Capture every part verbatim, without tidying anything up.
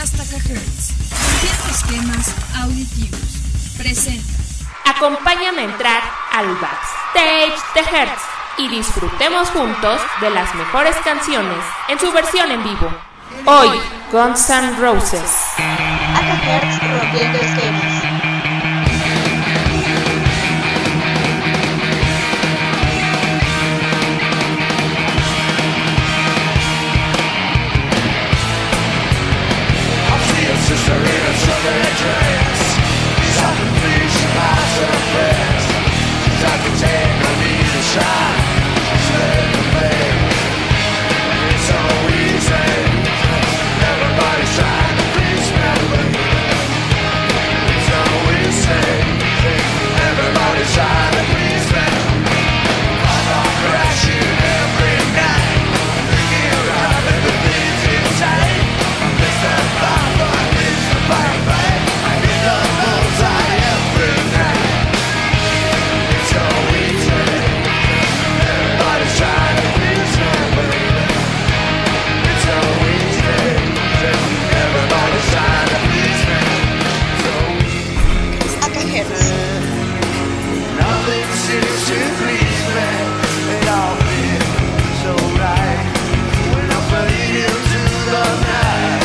Las Tacahertz, rompiendo esquemas auditivos, presenta. Acompáñame a entrar al backstage de Hertz y disfrutemos juntos de las mejores canciones en su versión en vivo. Hoy, Guns N' Roses. Tacahertz rompiendo esquemas. Sister in a southern dress, something fish past her breast. She's like a tank, I need a shot. She's let the play. It's so easy. Everybody's trying to please me. It's so easy. Everybody's trying to please me. I'm all crashing every night. Thinking about everything's inside. I'm just a bother. Bang, bang, I hit the bullseye every night. It's so easy. Everybody's trying to please me, baby. It's so easy. Everybody's trying to please me. So easy. Tacahertz. Nothing seems to please me. It all feels so right when I fade into the night.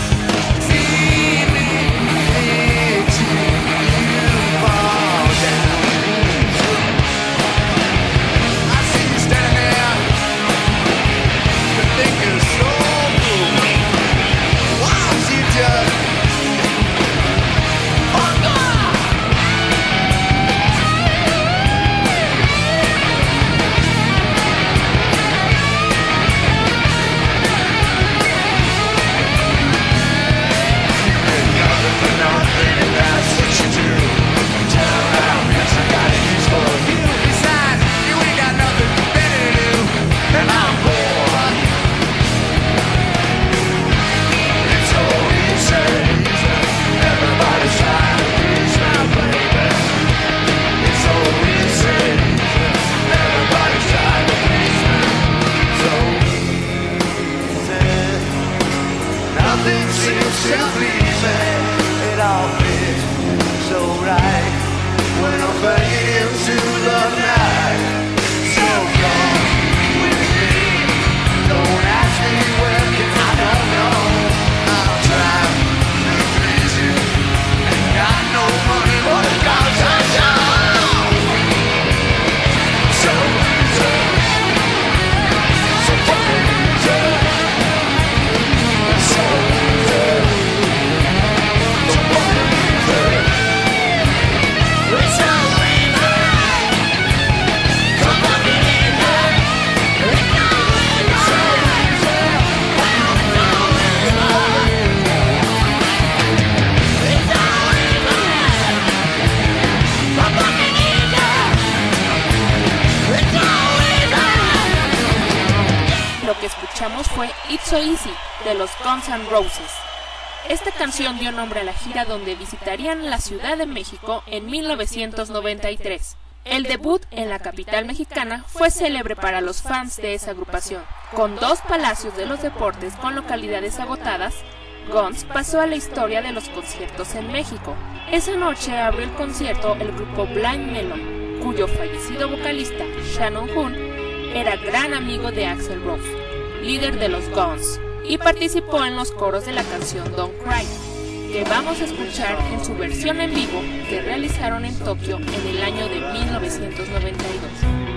Fue It's So Easy de los Guns N' Roses. Esta canción dio nombre a la gira donde visitarían la Ciudad de México en mil novecientos noventa y tres. El debut en la capital mexicana fue célebre para los fans de esa agrupación. Con dos palacios de los deportes con localidades agotadas, Guns pasó a la historia de los conciertos en México. Esa noche abrió el concierto el grupo Blind Melon, cuyo fallecido vocalista, Shannon Hoon, era gran amigo de Axl Rose, líder de los Guns, y participó en los coros de la canción Don't Cry, que vamos a escuchar en su versión en vivo que realizaron en Tokio en el año de mil novecientos noventa y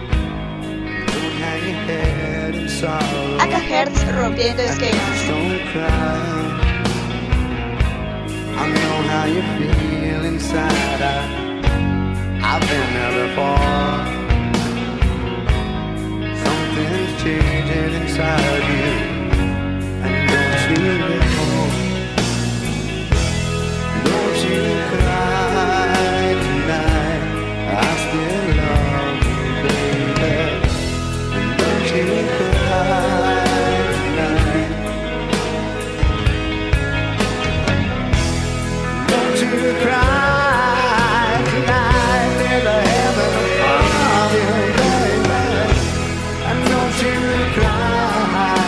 dos. Tacahertz rompiendo esquemas. I know how you feel inside. I, I've been there before. Something's changing inside you, and don't you know? Don't you cry tonight? I still love you, baby. And don't you cry tonight? Don't you cry tonight? There's a heaven above you, baby. And don't you cry.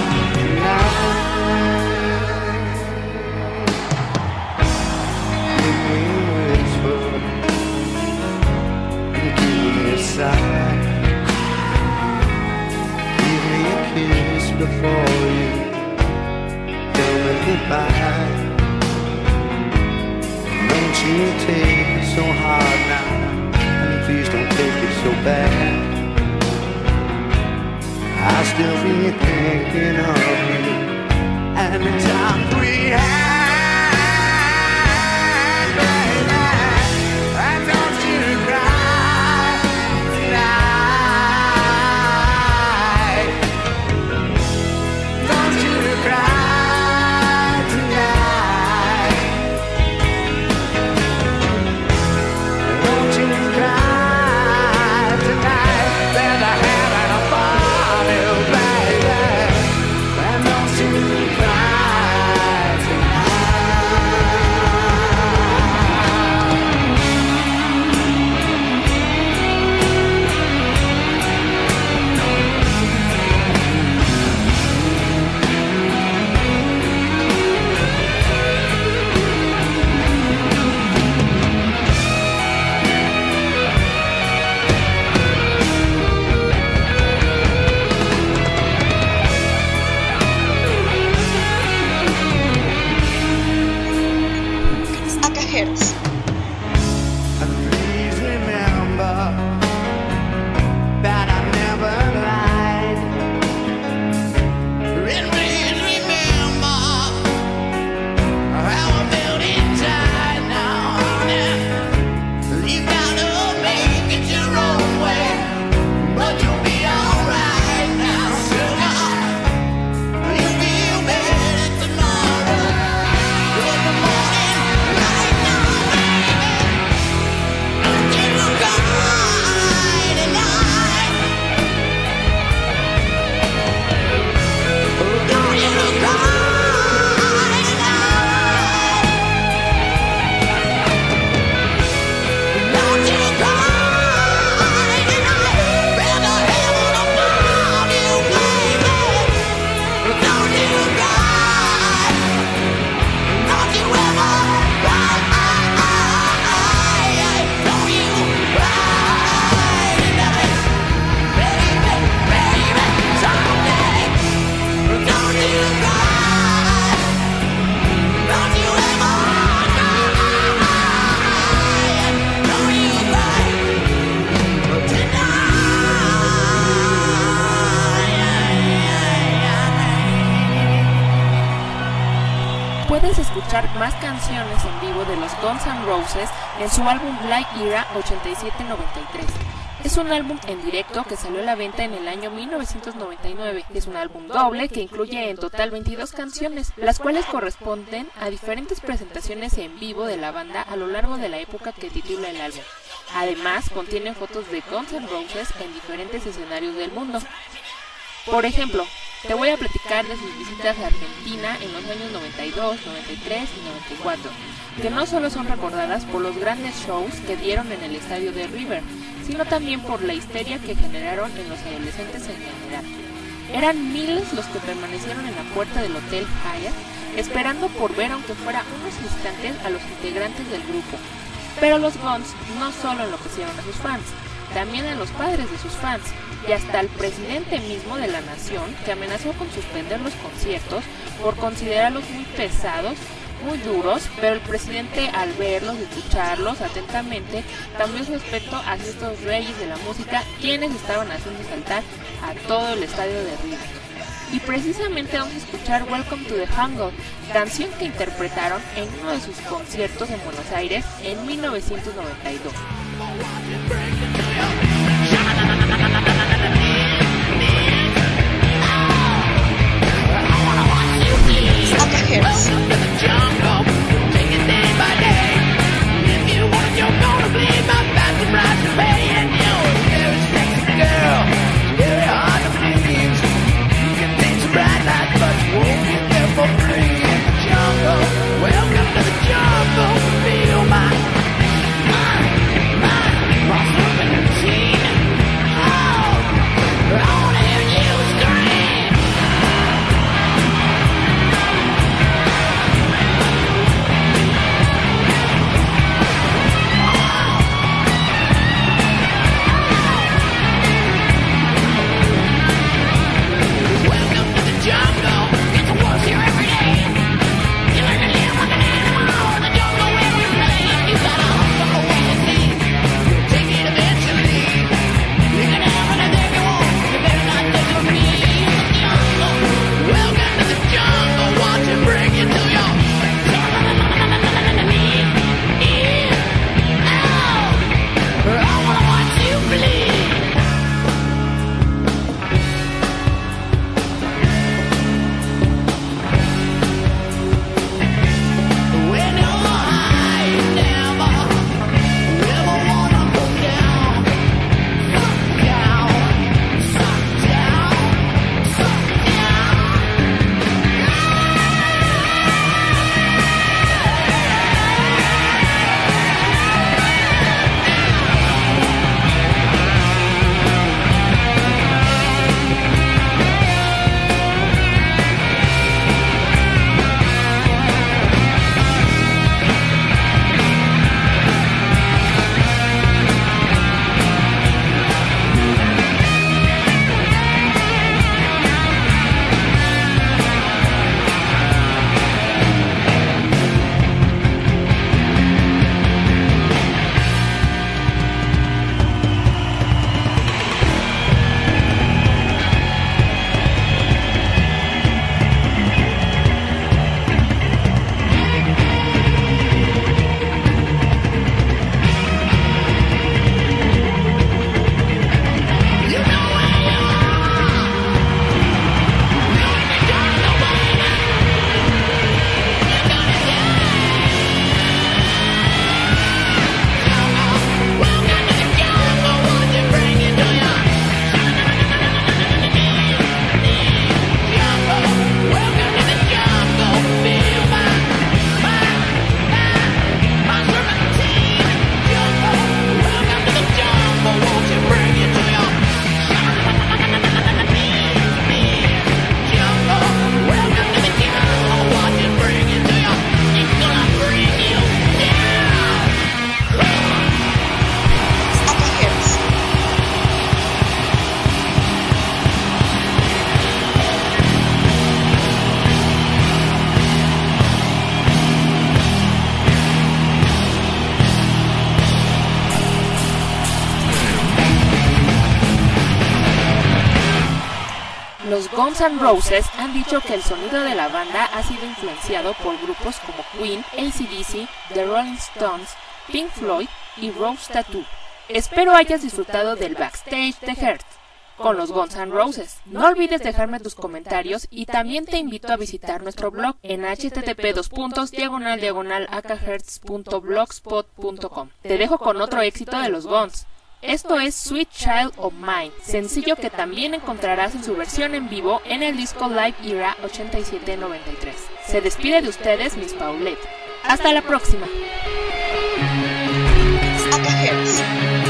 goodbye. Don't you take it so hard now. I mean, please don't take it so bad. I'll still be thinking of you and the time we had, baby. And don't you cry tonight. Don't you cry tonight. Don't you cry tonight. There's a heaven above you, baby. And don't you cry Acahertz. Please remember that I never lied. And please remember how I felt inside now, honey. You gotta make it your own way, but you'll be alright now, sugar. You'll feel better tomorrow. Good morning, right now, baby. Don't you cry tonight. Don't you cry tonight. Don't you cry tonight. Better heaven above you, baby. Don't you cry. Don't you ever cry. Don't you cry tonight. Baby, baby, someday. Don't you cry. Don't you ever cry. Don't you cry tonight. Puedes escuchar más canciones en vivo de los Guns N' Roses en su álbum Black Era ochenta y siete noventa y tres. Es un álbum en directo que salió a la venta en el año mil novecientos noventa y nueve. Es un álbum doble que incluye en total veintidós canciones, las cuales corresponden a diferentes presentaciones en vivo de la banda a lo largo de la época que titula el álbum. Además, contiene fotos de Guns N' Roses en diferentes escenarios del mundo. Por ejemplo, te voy a platicar de sus visitas a Argentina en los años noventa y dos, noventa y tres y noventa y cuatro, que no solo son recordadas por los grandes shows que dieron en el estadio de River, sino también por la histeria que generaron en los adolescentes en general. Eran miles los que permanecieron en la puerta del Hotel Hyatt, esperando por ver aunque fuera unos instantes a los integrantes del grupo. Pero los Guns no solo enloquecieron a sus fans, también a los padres de sus fans, y hasta al presidente mismo de la nación, que amenazó con suspender los conciertos por considerarlos muy pesados, muy duros, pero el presidente, al verlos y escucharlos atentamente, cambió su aspecto hacia estos reyes de la música, quienes estaban haciendo saltar a todo el estadio de River. Y precisamente vamos a escuchar Welcome to the Jungle, canción que interpretaron en uno de sus conciertos en Buenos Aires en mil novecientos noventa y dos. Acahertz. Oh, los Guns N' Roses han dicho que el sonido de la banda ha sido influenciado por grupos como Queen, A C D C, The Rolling Stones, Pink Floyd y Rose Tattoo. Espero hayas disfrutado del backstage de Hertz con los Guns N' Roses. No olvides dejarme tus comentarios y también te invito a visitar nuestro blog en http dos puntos diagonal diagonal akahertz punto blogspot punto com. Te dejo con otro éxito de los Guns. Esto es Sweet Child of Mine, sencillo que también encontrarás en su versión en vivo en el disco Live Era ochenta y siete noventa y tres. Se despide de ustedes Miss Paulette. Hasta la próxima. Akahertz.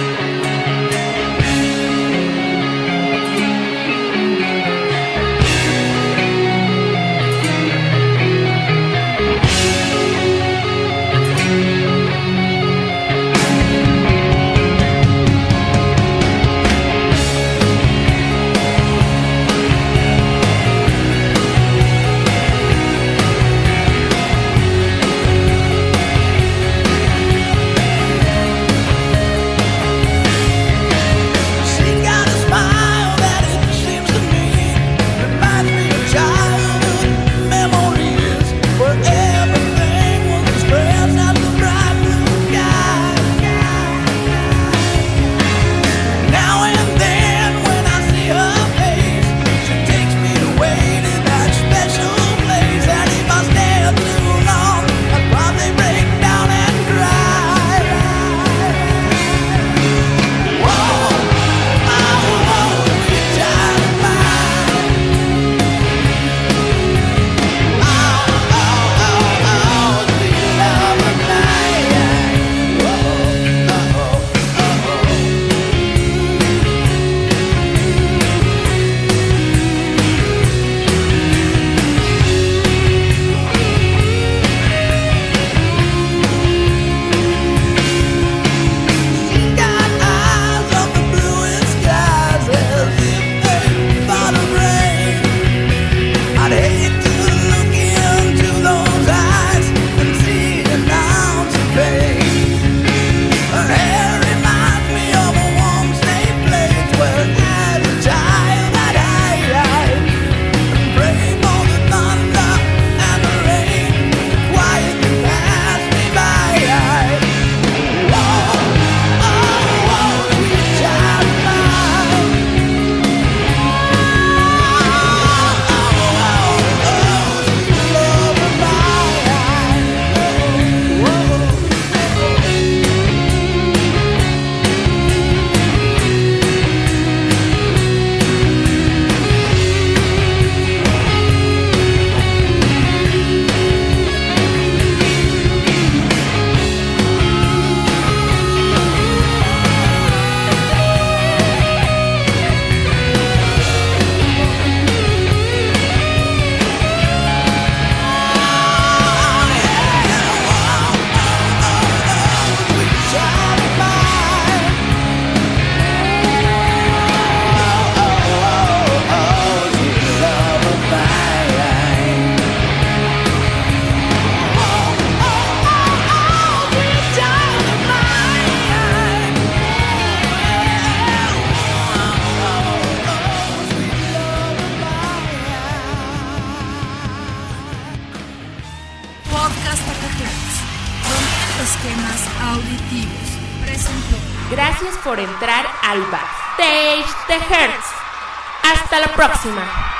Esquemas auditivos presentó. Gracias por entrar al backstage de Hertz. Hasta la próxima.